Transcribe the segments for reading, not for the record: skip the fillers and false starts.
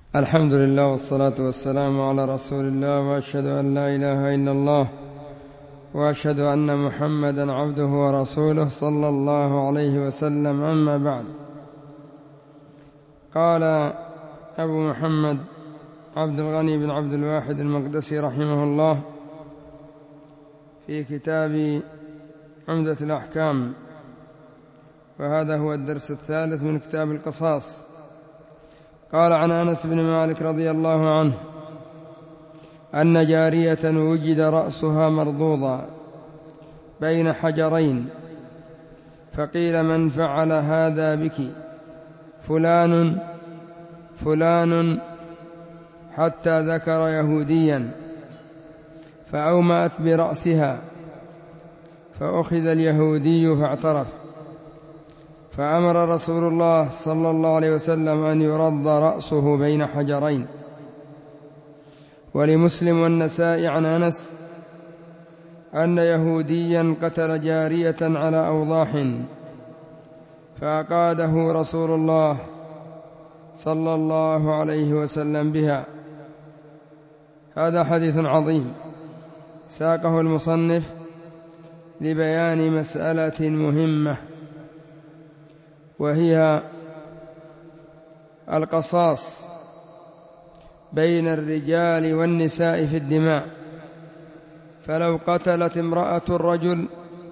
الحمد لله والصلاة والسلام على رسول الله، وأشهد أن لا إله إلا الله، وأشهد أن محمدا عبده ورسوله صلى الله عليه وسلم. أما بعد، قال أبو محمد عبد الغني بن عبد الواحد المقدسي رحمه الله في كتاب عمدة الأحكام، وهذا هو الدرس الثالث من كتاب القصاص. قال عن أنس بن مالك رضي الله عنه أن جارية وجد رأسها مرضوضا بين حجرين، فقيل: من فعل هذا بك؟ فلان فلان، حتى ذكر يهوديا، فأومأت برأسها، فأخذ اليهودي فاعترف، فأمر رسول الله صلى الله عليه وسلم أن يرد رأسه بين حجرين. ولمسلم والنسائي عن أنس أن يهوديا قتل جارية على أوضاح، فأقاده رسول الله صلى الله عليه وسلم بها. هذا حديث عظيم ساقه المصنف لبيان مسألة مهمة، وهي القصاص بين الرجال والنساء في الدماء. فلو قتلت امرأة الرجل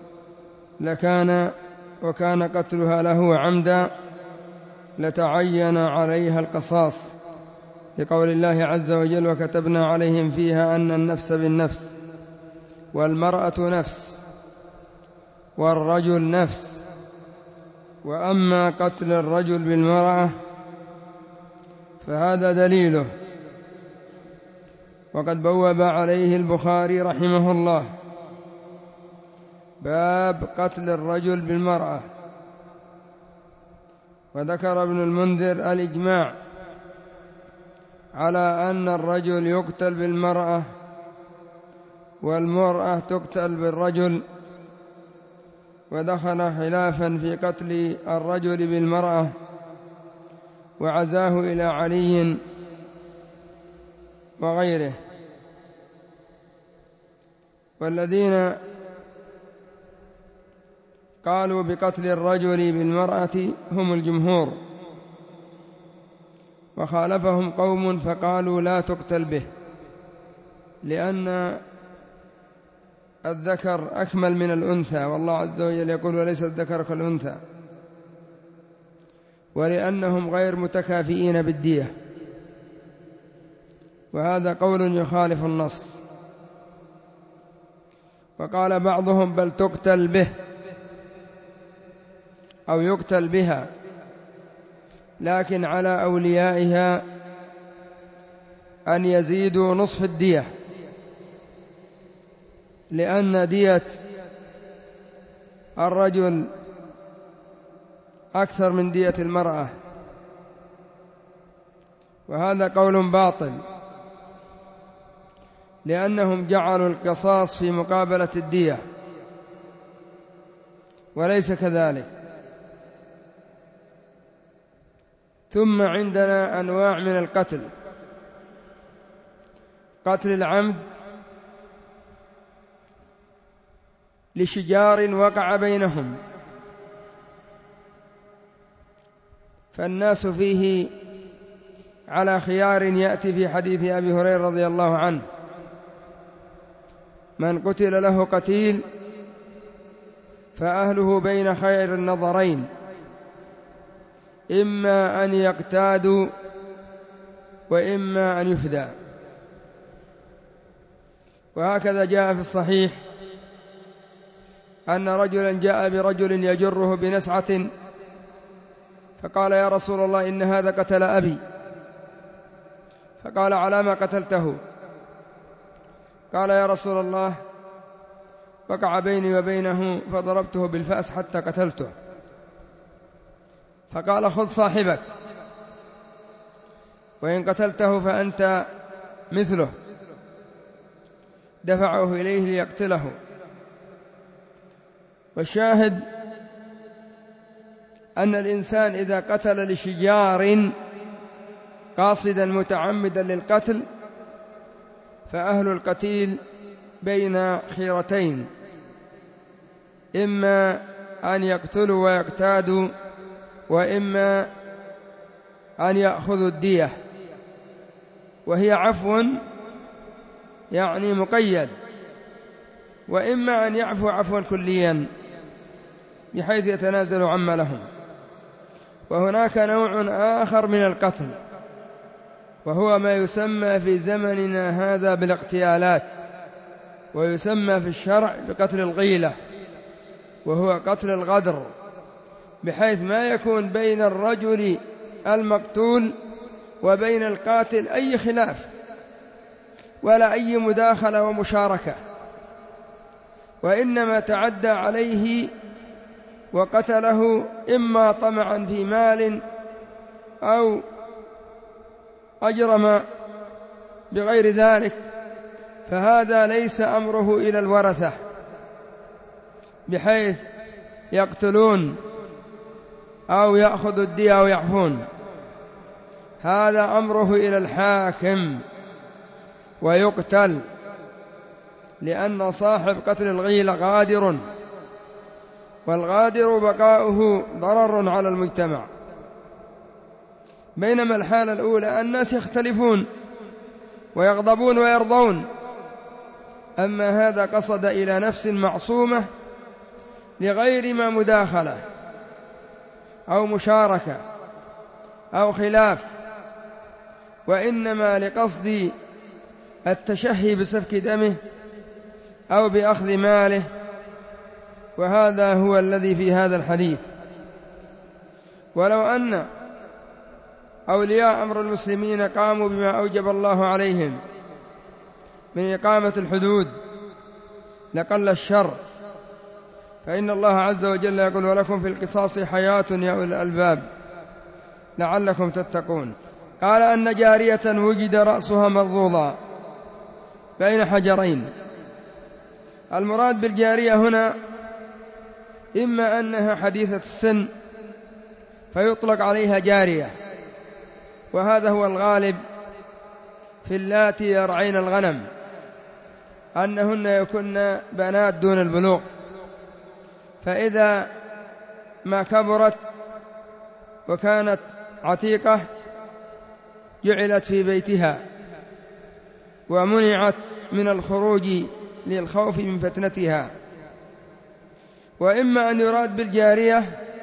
وكان قتلها له عمدا لتعين عليها القصاص، لقول الله عز وجل: وكتبنا عليهم فيها أن النفس بالنفس، والمرأة نفس، والرجل نفس. وأما قتل الرجل بالمرأة فهذا دليله، وقد بوب عليه البخاري رحمه الله باب قتل الرجل بالمرأة. وذكر ابن المنذر الإجماع على أن الرجل يقتل بالمرأة والمرأة تقتل بالرجل، ودخل خلافا في قتل الرجل بالمرأة، وعزاه إلى علي وغيره. والذين قالوا بقتل الرجل بالمرأة هم الجمهور، وخالفهم قوم فقالوا لا تقتل به، لأن الذكر أكمل من الأنثى، والله عز وجل يقول: وليس الذكر كالأنثى، ولأنهم غير متكافئين بالدية. وهذا قول يخالف النص. وقال بعضهم: بل تقتل به أو يقتل بها، لكن على أوليائها أن يزيدوا نصف الدية، لأن دية الرجل أكثر من دية المرأة. وهذا قول باطل، لأنهم جعلوا القصاص في مقابلة الدية، وليس كذلك. ثم عندنا أنواع من القتل: قتل العمد لشجار وقع بينهم، فالناس فيه على خيار، يأتي في حديث أبي هريرة رضي الله عنه: من قتل له قتيل فأهله بين خير النظرين، إما أن يقتادوا وإما أن يفدى. وهكذا جاء في الصحيح أن رجلا جاء برجل يجره بنسعة، فقال: يا رسول الله، إن هذا قتل أبي. فقال: على ما قتلته؟ قال: يا رسول الله، وقع بيني وبينه فضربته بالفأس حتى قتلته. فقال: خذ صاحبك، وإن قتلته فأنت مثله. دفعه إليه ليقتله. والشاهد أن الإنسان إذا قتل لشجار قاصدا متعمدا للقتل، فأهل القتيل بين خيرتين: إما أن يقتلوا ويقتادوا، وإما أن يأخذوا الدية، وهي عفو يعني مقيد، وإما أن يعفو عفوا كليا بحيث يتنازل عما لهم. وهناك نوع آخر من القتل، وهو ما يسمى في زمننا هذا بالاغتيالات، ويسمى في الشرع بقتل الغيلة، وهو قتل الغدر، بحيث ما يكون بين الرجل المقتول وبين القاتل أي خلاف ولا أي مداخلة ومشاركة، وإنما تعدى عليه وقتله إما طمعا في مال أو أجرم بغير ذلك، فهذا ليس أمره إلى الورثة بحيث يقتلون أو يأخذوا الدية أو يعفون، هذا أمره إلى الحاكم ويقتل، لأن صاحب قتل الغيلة غادر، والغادر بقاؤه ضرر على المجتمع. بينما الحالة الأولى الناس يختلفون ويغضبون ويرضون، أما هذا قصد إلى نفس معصومة لغير ما مداخلة أو مشاركة أو خلاف، وإنما لقصد التشهي بسفك دمه أو بأخذ ماله، وهذا هو الذي في هذا الحديث. ولو أن أولياء أمر المسلمين قاموا بما أوجب الله عليهم من إقامة الحدود لقل الشر، فإن الله عز وجل يقول: ولكم في القصاص حياة يا أولي الألباب لعلكم تتقون. قال أن جارية وجد رأسها مرضوضا بين حجرين. المراد بالجارية هنا إما أنها حديثة السن فيطلق عليها جارية، وهذا هو الغالب في اللاتي يرعين الغنم، أنهن يكن بنات دون البلوغ، فإذا ما كبرت وكانت عتيقة جعلت في بيتها ومنعت من الخروج للخوف من فتنتها. وإما أن يراد بالجارية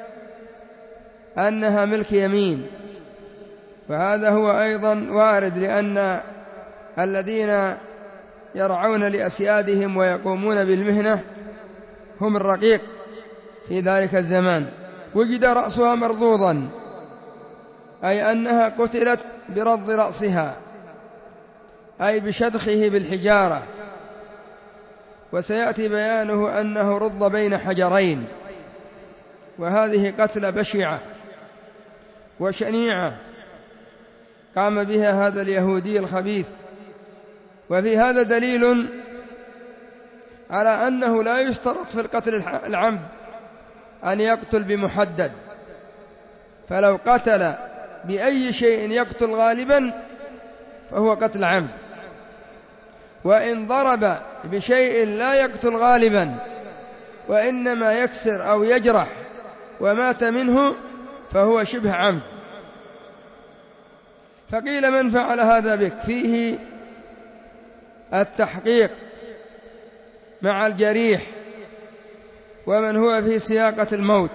أنها ملك يمين، وهذا هو أيضا وارد، لأن الذين يرعون لأسيادهم ويقومون بالمهنة هم الرقيق في ذلك الزمان. وجد رأسها مرضوضا، أي أنها قتلت برض رأسها، أي بشدخه بالحجارة، وسيأتي بيانه أنه رض بين حجرين، وهذه قتلة بشعة وشنيعة قام بها هذا اليهودي الخبيث. وفي هذا دليل على أنه لا يشترط في القتل العمد أن يقتل بمحدد، فلو قتل بأي شيء يقتل غالبا فهو قتل عمد، وإن ضرب بشيء لا يقتل غالبا وإنما يكسر أو يجرح ومات منه فهو شبه عمد. فقيل: من فعل هذا بك؟ فيه التحقيق مع الجريح ومن هو في سياقة الموت،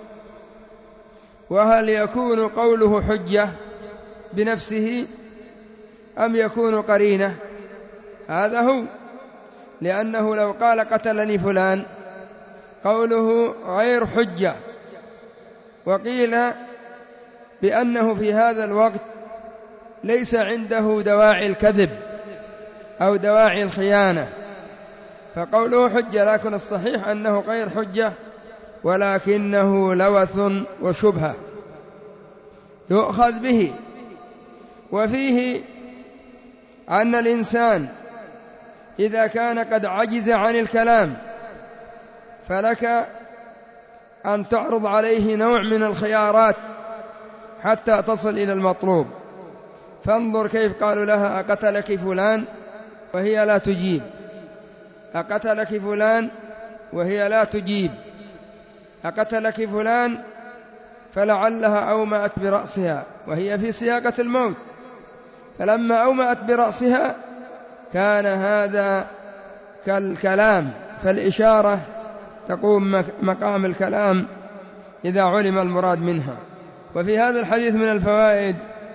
وهل يكون قوله حجة بنفسه أم يكون قرينة؟ هذا هو، لأنه لو قال قتلني فلان قوله غير حجة. وقيل بأنه في هذا الوقت ليس عنده دواعي الكذب أو دواعي الخيانة، فقوله حجة، لكن الصحيح أنه غير حجة ولكنه لوث وشبهة يؤخذ به. وفيه أن الإنسان إذا كان قد عجز عن الكلام فلك أن تعرض عليه نوع من الخيارات حتى تصل إلى المطلوب، فانظر كيف قالوا لها أقتلك فلان وهي لا تجيب، أقتلك فلان وهي لا تجيب، أقتلك فلان، فلعلها أومأت برأسها وهي في سياقة الموت، فلما أومأت برأسها كان هذا كالكلام، فالإشارة تقوم مقام الكلام إذا علم المراد منها. وفي هذا الحديث من الفوائد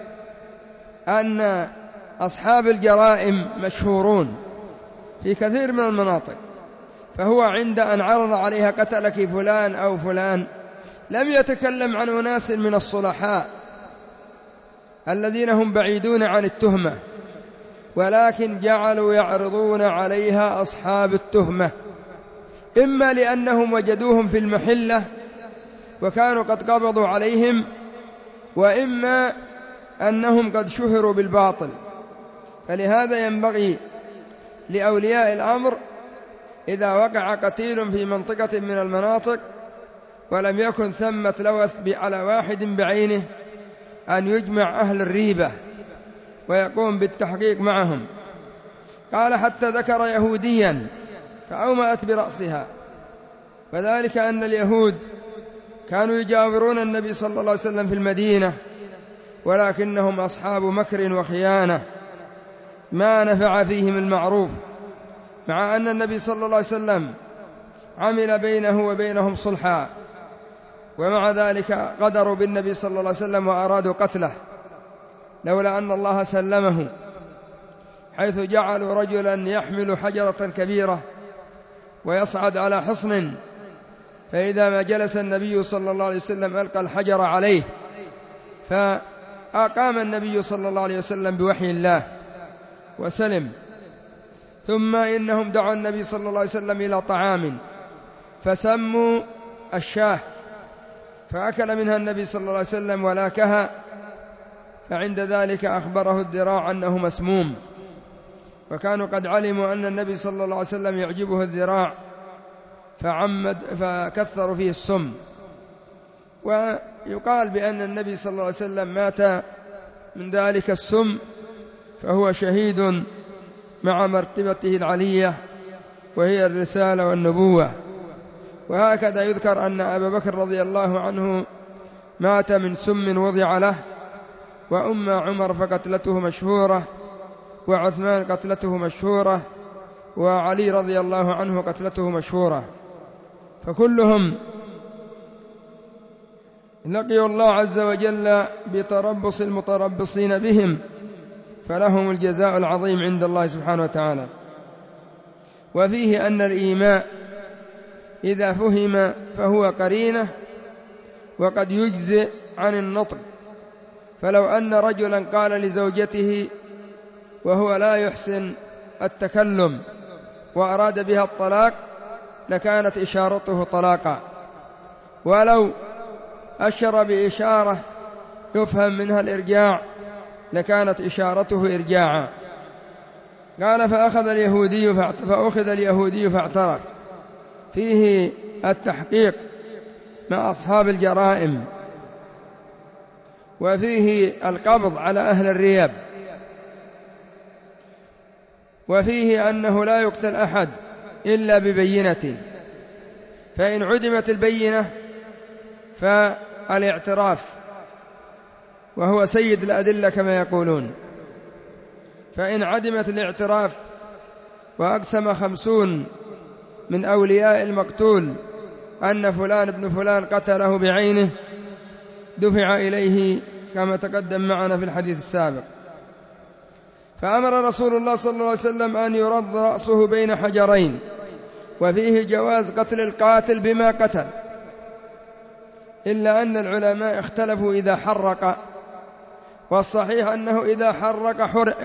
أن أصحاب الجرائم مشهورون في كثير من المناطق، فهو عند أن عرض عليها قتلك فلان أو فلان لم يتكلم عن أناس من الصلحاء الذين هم بعيدون عن التهمة، ولكن جعلوا يعرضون عليها أصحاب التهمة، إما لأنهم وجدوهم في المحلة وكانوا قد قبضوا عليهم، وإما أنهم قد شهروا بالباطل. فلهذا ينبغي لأولياء الأمر إذا وقع قتيل في منطقة من المناطق ولم يكن ثمة لوث على واحد بعينه أن يجمع أهل الريبة ويقوم بالتحقيق معهم. قال حتى ذكر يهوديا فأومأت برأسها، وذلك أن اليهود كانوا يجاورون النبي صلى الله عليه وسلم في المدينة، ولكنهم أصحاب مكر وخيانة ما نفع فيهم المعروف، مع أن النبي صلى الله عليه وسلم عمل بينه وبينهم صلحا، ومع ذلك غدروا بالنبي صلى الله عليه وسلم وأرادوا قتله، لولا أن الله سلمه، حيث جعلوا رجلا يحمل حجرة كبيرة ويصعد على حصن، فإذا ما جلس النبي صلى الله عليه وسلم ألقى الحجر عليه، فأقام النبي صلى الله عليه وسلم بوحي الله وسلم. ثم إنهم دعوا النبي صلى الله عليه وسلم إلى طعام فسموا الشاه، فأكل منها النبي صلى الله عليه وسلم ولاكها، فعند ذلك أخبره الذراع أنه مسموم، وكانوا قد علموا أن النبي صلى الله عليه وسلم يعجبه الذراع فكثروا فيه السم. ويقال بأن النبي صلى الله عليه وسلم مات من ذلك السم، فهو شهيد مع مرتبته العلية وهي الرسالة والنبوة. وهكذا يذكر أن أبا بكر رضي الله عنه مات من سم وضع له، وأم عمر فقتلته مشهورة، وعثمان قتلته مشهورة، وعلي رضي الله عنه قتلته مشهورة، فكلهم لقيوا الله عز وجل بتربص المتربصين بهم، فلهم الجزاء العظيم عند الله سبحانه وتعالى. وفيه أن الإيماء إذا فهم فهو قرينة وقد يجزئ عن النطق، فلو أن رجلا قال لزوجته وهو لا يحسن التكلم وأراد بها الطلاق لكانت إشارته طلاقا، ولو أشر بإشارة يفهم منها الإرجاع لكانت إشارته إرجاعا. قال فأخذ اليهودي فاعترف. فيه التحقيق مع أصحاب الجرائم، وفيه القبض على أهل الريب، وفيه أنه لا يقتل أحد إلا ببينة، فإن عدمت البينة فالاعتراف، وهو سيد الأدلة كما يقولون، فإن عدمت الاعتراف وأقسم 50 من أولياء المقتول أن فلان ابن فلان قتله بعينه دفع إليه كما تقدم معنا في الحديث السابق. فأمر رسول الله صلى الله عليه وسلم أن يرد رأسه بين حجرين، وفيه جواز قتل القاتل بما قتل، إلا أن العلماء اختلفوا إذا حرق، والصحيح أنه إذا حرق حرق،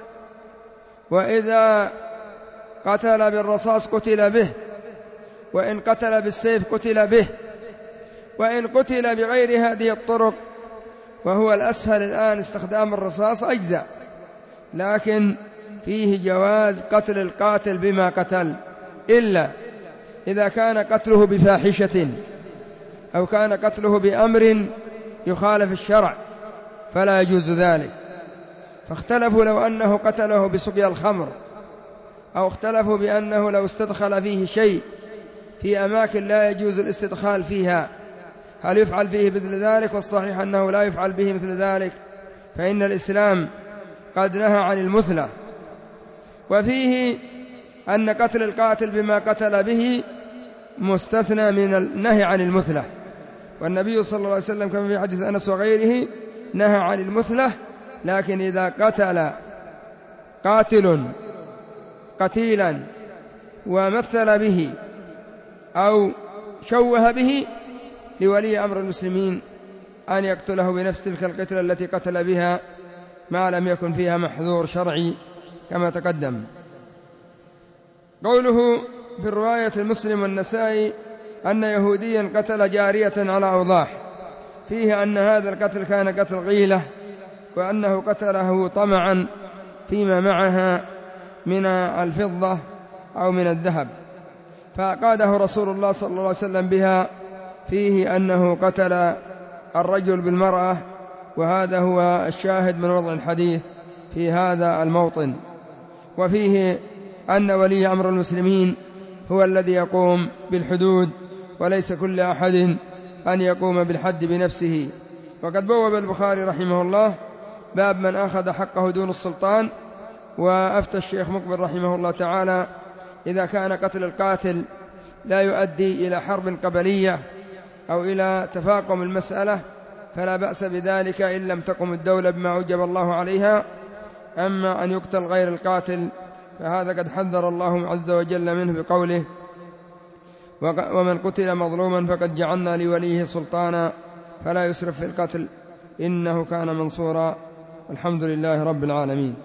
وإذا قتل بالرصاص قتل به، وإن قتل بالسيف قتل به، وإن قتل بغير هذه الطرق وهو الأسهل الآن استخدام الرصاص أجزاء، لكن فيه جواز قتل القاتل بما قتل، إلا إذا كان قتله بفاحشة أو كان قتله بأمر يخالف الشرع فلا يجوز ذلك. فاختلفوا لو أنه قتله بسقيا الخمر، أو اختلفوا بأنه لو استدخل فيه شيء في أماكن لا يجوز الاستدخال فيها هل يفعل فيه مثل ذلك؟ والصحيح أنه لا يفعل به مثل ذلك، فإن الإسلام قد نهى عن المثلة. وفيه أن قتل القاتل بما قتل به مستثنى من النهي عن المثلة، والنبي صلى الله عليه وسلم كما في حديث أنس وغيره نهى عن المثلة، لكن إذا قتل قاتل قتيلا ومثل به أو شوه به لولي أمر المسلمين أن يقتله بنفس تلك القتلة التي قتل بها ما لم يكن فيها محذور شرعي كما تقدم. قوله في الرواية المسلم والنسائي أن يهوديا قتل جارية على أوضاح، فيه أن هذا القتل كان قتل غيلة، وأنه قتله طمعا فيما معها من الفضة أو من الذهب، فأقاده رسول الله صلى الله عليه وسلم بها. فيه أنه قتل الرجل بالمرأة، وهذا هو الشاهد من وضع الحديث في هذا الموطن. وفيه أن ولي أمر المسلمين هو الذي يقوم بالحدود، وليس كل أحد أن يقوم بالحد بنفسه. وقد بوب البخاري رحمه الله باب من أخذ حقه دون السلطان. وأفتى الشيخ مقبل رحمه الله تعالى إذا كان قتل القاتل لا يؤدي إلى حرب قبلية أو إلى تفاقم المسألة فلا بأس بذلك إن لم تقم الدولة بما أوجب الله عليها. أما أن يقتل غير القاتل فهذا قد حذر الله عز وجل منه بقوله: ومن قتل مظلوما فقد جعلنا لوليه سلطانا فلا يسرف في القتل إنه كان منصورا. والحمد لله رب العالمين.